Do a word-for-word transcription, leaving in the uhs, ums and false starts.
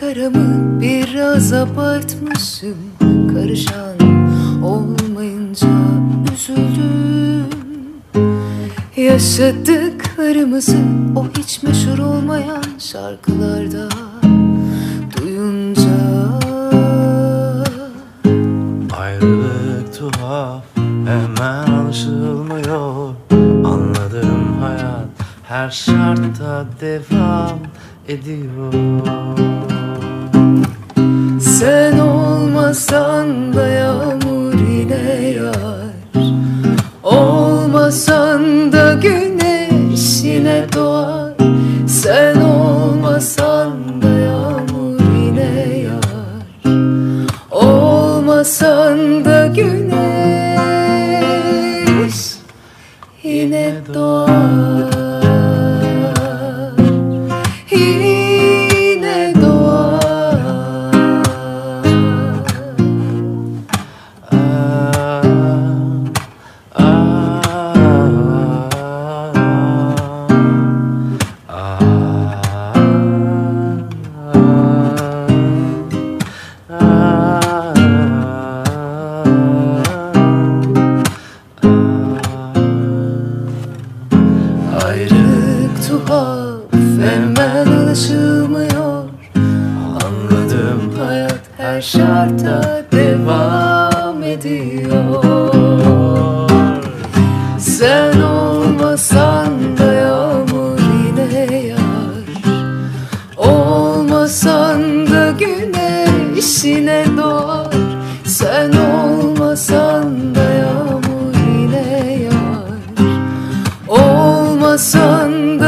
Sigaramı biraz abartmışım, karışan olmayınca üzüldüm. Yaşadıklarımızı o hiç meşhur olmayan şarkılarda duyunca. Ayrılık tuhaf, hemen alışılmıyor. Anladım, hayat her şartta devam ediyor. Sen olmasan da yağmur yine yağar, olmasan da güneş yine doğar. Sen olmasan da yağmur yine yağar, olmasan da güneş yine doğar. Yine doğar. Ah, ah, Ayrılık tuhaf, hemen alışılmıyor. Anladım, hayat her şartta devam ediyor. Sen olmasan da yağmur yine yağar, olmasan da güneş yine doğar. Sen olmasan da yağmur yine yağar, olmasan